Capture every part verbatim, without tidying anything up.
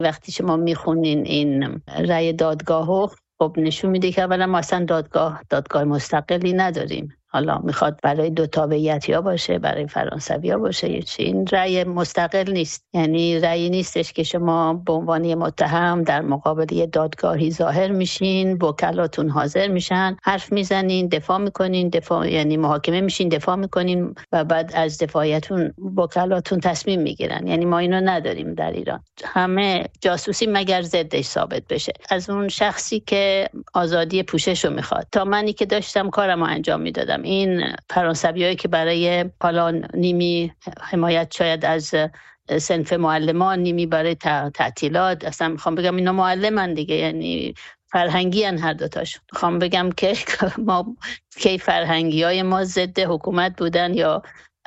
وقتی شما میخونین این رأی دادگاهو، خب نشون میده که اولا ما اصلا دادگاه دادگاه مستقلی نداریم. حالا میخواد برای دو تابعیتیا باشه، برای فرانسویا باشه یا چی، این رأی مستقل نیست. یعنی رأی نیستش که شما به عنوان متهم در مقابل یه دادگاهی ظاهر میشین، وکلاتون حاضر میشن، حرف میزنین، دفاع میکنین، دفاع یعنی محاکمه میشین، دفاع میکنین و بعد از دفاعیتون وکلاتون تصمیم میگیرن. یعنی ما اینو نداریم در ایران. همه جاسوسی مگر ضدش ثابت بشه. از اون شخصی که آزادی پوشش رو میخواد تا منی که داشتم کارمو انجام میدادم، این فرانسویایی که برای حالا نیمی حمایت شاید از صنف معلمان، نیمی برای تعطیلات، اصلا میخوام بگم اینا معلمن دیگه، یعنی فرهنگی ان هر دوتاشون. میخوام بگم که ما کی فرهنگی های ما ضد حکومت بودن یا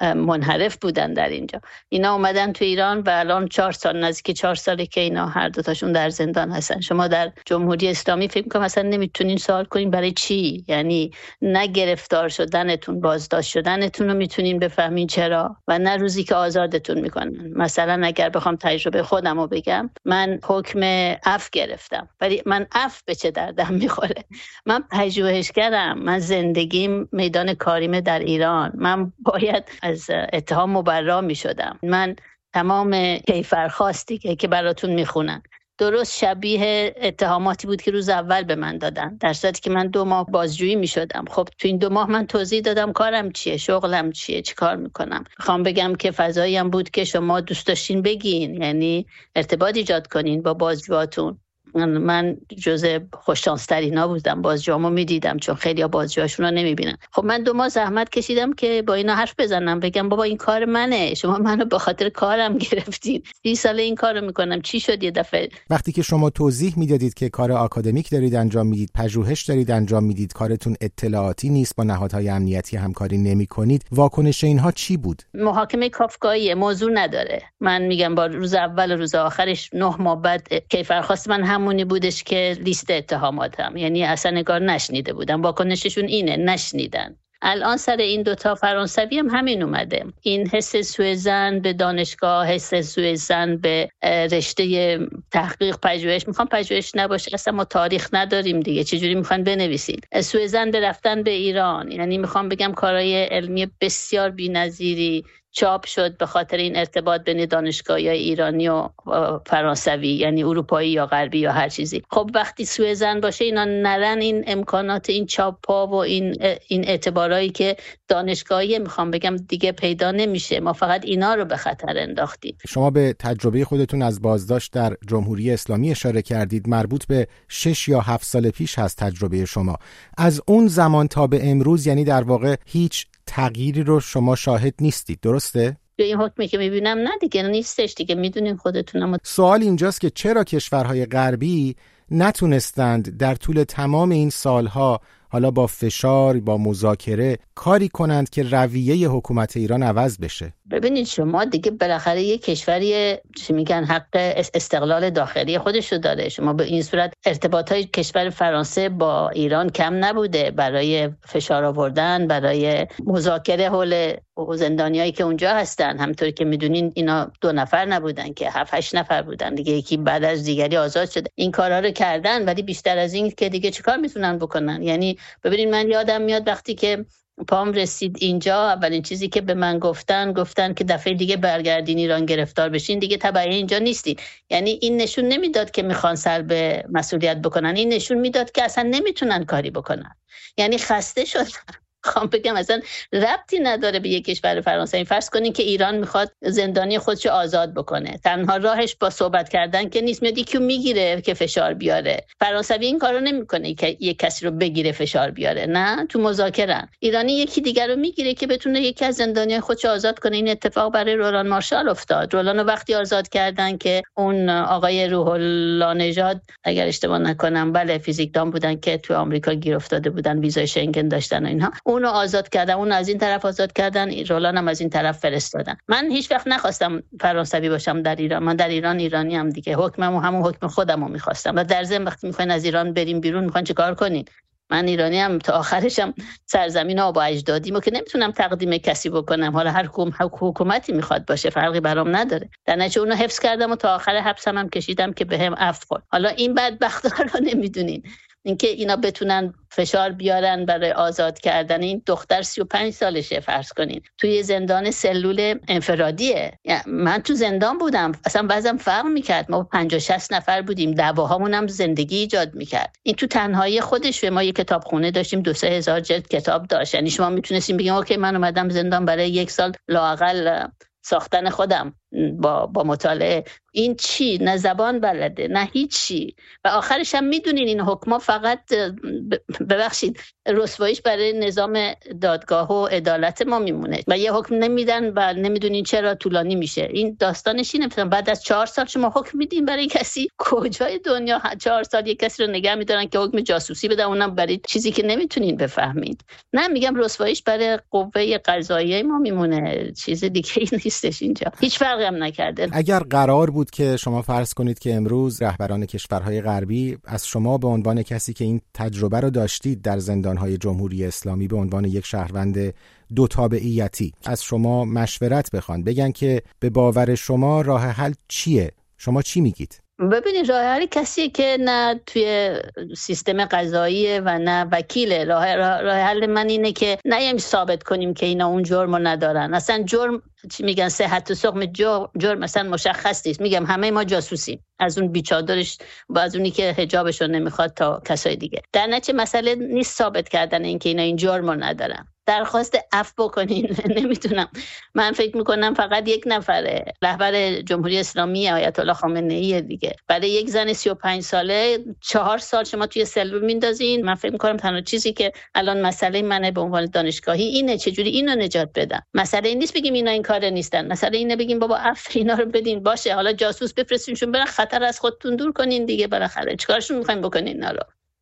منحرف بودن در اینجا. اینا اومدن تو ایران و الان چهار سال، نزدیک چهار ساله که اینا هر دوتاشون در زندان هستن. شما در جمهوری اسلامی فکر می‌کنم اصلا نمیتونین سوال کنین برای چی، یعنی نه گرفتار شدنتون، بازداشت شدنتون رو میتونین بفهمین چرا، و نه روزی که آزادتون میکنن. مثلا اگر بخوام تجربه خودم رو بگم، من حکم عفو گرفتم، ولی من عفو به چه دردم میخوره؟ من پژوهشگرم، من زندگیم میدان کاریمه در ایران، من باید از اتهام مبرا می شدم. من تمام کیفرخواستی که, که براتون می خونن درست شبیه اتهاماتی بود که روز اول به من دادن، در صورتی که من دو ماه بازجویی می شدم. خب تو این دو ماه من توضیح دادم کارم چیه، شغلم چیه، چی کار می کنم. میخوام بگم که فضایی هم بود که شما دوست داشتین بگین، یعنی ارتباط ایجاد کنین با بازجواتون. من جزء خوششانس‌ترینا بودم، بازجوامو میدیدم، چون خیلی‌ها بازجوهاشون رو نمیبینن. خب من دو ماه زحمت کشیدم که با اینا حرف بزنم، بگم بابا این کار منه، شما منو به خاطر کارم گرفتین، سی ساله این کارو میکنم، چی شد یه دفعه؟ وقتی که شما توضیح میدادید که کار آکادمیک دارید انجام میدید، پژوهش دارید انجام میدید، کارتون اطلاعاتی نیست، با نهادهای امنیتی همکاری نمیکنید، واکنش اینها چی بود؟ محاکمه کافکایی موضوع نداره. من میگم با روز اول و روز آخرش نه ماه بعد کیفرخواست من هم همونی بودش که لیست اتهاماتم، یعنی اصلا نگار نشنیده بودم. واکنششون اینه، نشنیدن. الان سر این دوتا فرانسوی هم همین اومده، این حس سوء ظن به دانشگاه، حس سوء ظن به رشته تحقیق پژوهش. میخوام پژوهش نباشه، اصلا ما تاریخ نداریم دیگه، چجوری میخوان بنویسید؟ سوء ظن به رفتن به ایران، یعنی میخوام بگم کارهای علمی بسیار بی‌نظیری چاپ شد به خاطر این ارتباط بین دانشگاه‌های ایرانی و فرانسوی، یعنی اروپایی یا غربی یا هر چیزی. خب وقتی سوء ظن باشه اینا نرن این امکانات، این چاپ‌ها و این این اعتبارایی که دانشگاهی میخوام بگم دیگه پیدا نمیشه. ما فقط اینا رو به خطر انداختیم. شما به تجربه خودتون از بازداشت در جمهوری اسلامی اشاره کردید، مربوط به شش یا هفت سال پیش هست تجربه شما. از اون زمان تا به امروز، یعنی در واقع هیچ تغییری رو شما شاهد نیستید، درسته؟ به این حکمی که میبینم نه دیگه نیستش دیگه، میدونین خودتونم. سوال اینجاست که چرا کشورهای غربی نتونستند در طول تمام این سالها، حالا با فشار، با مذاکره، کاری کنند که رویه حکومت ایران عوض بشه؟ ببینید شما دیگه بالاخره یک کشوری چی میگن حق استقلال داخلی خودش رو داره. شما به این صورت ارتباطات کشور فرانسه با ایران کم نبوده برای فشار آوردن، برای مذاکره حول زندانیایی که اونجا هستن. همونطوری که میدونین اینا دو نفر نبودن که هفت هشت نفر بودن دیگه، یکی بعد از دیگری آزاد شده. این کارا رو کردن، ولی بیشتر از این که دیگه چیکار میتونن بکنن؟ یعنی ببینید من یادم میاد وقتی که پام رسید اینجا، اولین چیزی که به من گفتن گفتن که دفعه دیگه برگردین ایران گرفتار بشین دیگه تبعی اینجا نیستین. یعنی این نشون نمیداد که میخوان سلب مسئولیت بکنن، این نشون میداد که اصلا نمیتونن کاری بکنن. یعنی خسته شدن. خواهم بگم اصلا ربطی نداره به یک کشور فرانسه. این فرض کنین که ایران میخواد زندانی خودشو آزاد بکنه، تنها راهش با صحبت کردن که نیست، میاد یکی رو میگیره که فشار بیاره. فرانسوی این کارو نمیکنه که یک کسی رو بگیره فشار بیاره، نه، تو مذاکره ایرانی یکی دیگر رو میگیره که بتونه یکی از زندانیان خودشو آزاد کنه. این اتفاق برای رولان مارشال افتاد. رولان رو وقتی آزاد کردن که اون آقای روح الله نژاد اگر اشتباه نکنم بله فیزیکدان بودن که تو آمریکا گیر افتاده بودن، ویزای شنگن داشتن و اینها، اونو آزاد کردن، اون از این طرف آزاد کردن، رولان هم از این طرف فرستادن. من هیچ وقت نخواستم فرانسوی باشم در ایران، من در ایران ایرانی ام دیگه، حکممو همون حکم خودمو میخواستم. و در ضمن وقتی میخواین از ایران بریم بیرون میخواین چیکار کنین؟ من ایرانی هم تا آخرشم سرزمین آب و اجدادیمو که نمیتونم تقدیم کسی بکنم. حالا هر حکومتی میخواد باشه فرقی برام نداره. در نتیجه اونو حفظ کردم و تا آخر حبسم هم کشیدم که بهم عفو کنه. حالا این بدبختا رو نمیدونین، اینکه اینا بتونن فشار بیارن برای آزاد کردن این دختر سی و پنج سالشه فرض کنین، توی زندان سلول انفرادیه. یعنی من تو زندان بودم، اصلا وضعم فرق میکرد. ما پنجاه شصت نفر بودیم، دعواهامون هم زندگی ایجاد میکرد. این تو تنهایی خودش. ما یه کتابخونه داشتیم، دو سه هزار جلد کتاب داشت. یعنی شما میتونستین بگین اوکی من اومدم زندان برای یک سال لااقل ساختن خودم با با مطالعه. این چی؟ نه زبان بلده نه هیچی. و آخرش هم میدونین این حکما فقط ببخشید رسواییش برای نظام دادگاه و عدالت ما میمونه و یه حکم نمیدن و نمیدونین چرا طولانی میشه. این داستانش اینه بعد از چهار سال شما حکم میدین برای کسی. کجای دنیا چهار سال یک کسی رو نگه میدارن که حکم جاسوسی بدن، اونم برای چیزی که نمیتونین بفهمید؟ نه میگم رسواییش برای قوه قضاییه ما میمونه، چیز دیگه ای نیستش اینجا. هیچ فرقی هم نکرده. اگر قرار بود که شما فرض کنید که امروز رهبران کشورهای غربی از شما به عنوان کسی که این تجربه رو داشتید در زندانهای جمهوری اسلامی به عنوان یک شهروند دو تابعیتی از شما مشورت بخوان، بگن که به باور شما راه حل چیه، شما چی میگید؟ ببینید راه حل کسی که نه توی سیستم قضایی و نه وکیل. راه, راه حل من اینه که نه ثابت کنیم که اینا اون جرمو ندارن. اصلا جرم چی میگن، صحت و سقم جرم, جرم مثلا مشخص نیست. میگم همه ما جاسوسیم، از اون بیچادرش با از اونی که حجابشو نمیخواد تا کسای دیگه. در نتیجه مسئله نیست ثابت کردن این که اینا این جرمو ندارن. درخواست عفو بکنین. نمیتونم. من فکر میکنم فقط یک نفره، رهبر جمهوری اسلامی آیت الله خامنه ای دیگه. برای یک زن سی و پنج ساله چهار سال شما توی سلول میندازین. من فکر میکنم تنها چیزی که الان مسئله منه به عنوان دانشگاهی اینه چجوری اینو نجات بدم. مسئله این نیست بگیم اینا این کار نیستن، مسئله اینه بگیم بابا عفو اینا رو بدین. باشه حالا جاسوس بفرستینشون برن، خطر از خودتون دور کنین دیگه. بالاخره چیکارشون میخواین بکنین اینا رو؟